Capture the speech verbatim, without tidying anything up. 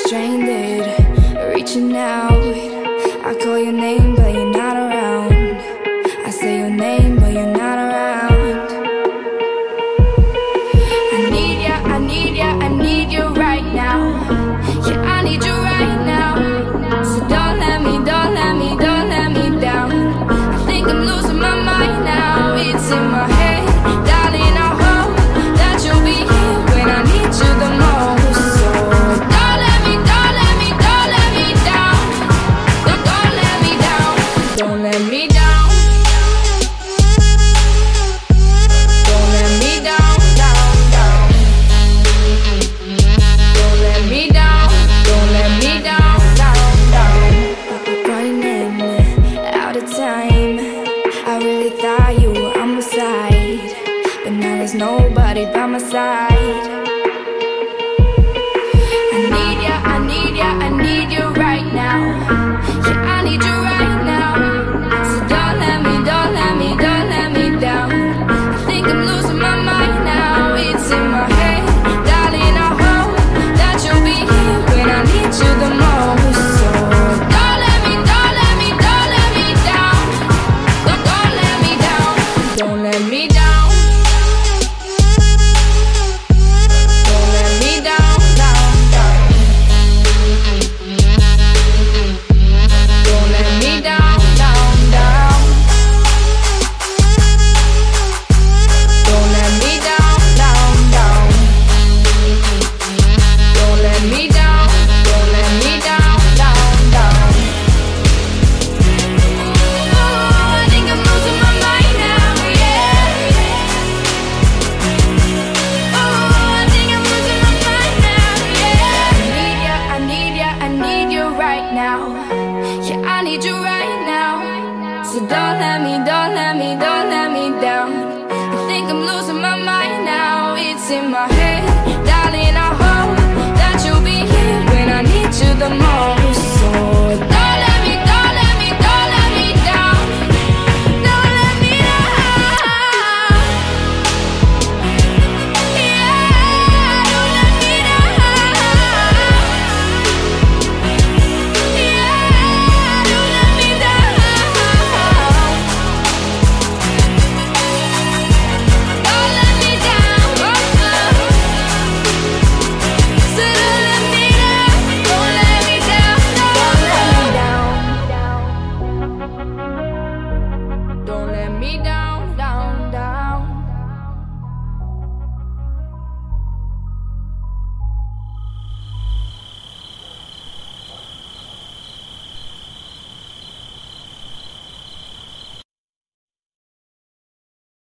stranded, reaching out. I call your name, but you're not around. I say your name, but you're not around. I need ya, I need ya, I need you right now. Yeah, I need you right now. So don't let me, don't let me, don't let me down. I think I'm losing my mind now. It's in my head, darling, I hope that you'll be here when I need you the most. So don't let me, don't let me, don't let me down. Don't, don't let me down. Don't let me down. Don't let me down, down, down. Don't let me down. Don't let me down, down, down. Running out of time. I really thought you were on my side, but now there's nobody by my side. I need ya, I need ya, I need you right now. Yeah, I need you right now. So don't let me, don't let me, don't let me down. I think I'm losing my mind now. It's in my head, darling, I hope that you'll be here when I need you the most. So don't let me, don't let me, don't let me down. Don't, don't let me down. Don't let me down. Don't let me down, down, down. Don't let me down, down, down. Don't let me down, down, down. Don't let me down, don't let me down, down, down. Oh, I think I'm losing my mind now, yeah. Oh, I think I'm losing my mind now, yeah. I need ya, I need ya, I need you right now. Yeah, I need you right now. So don't let me, don't let me, don't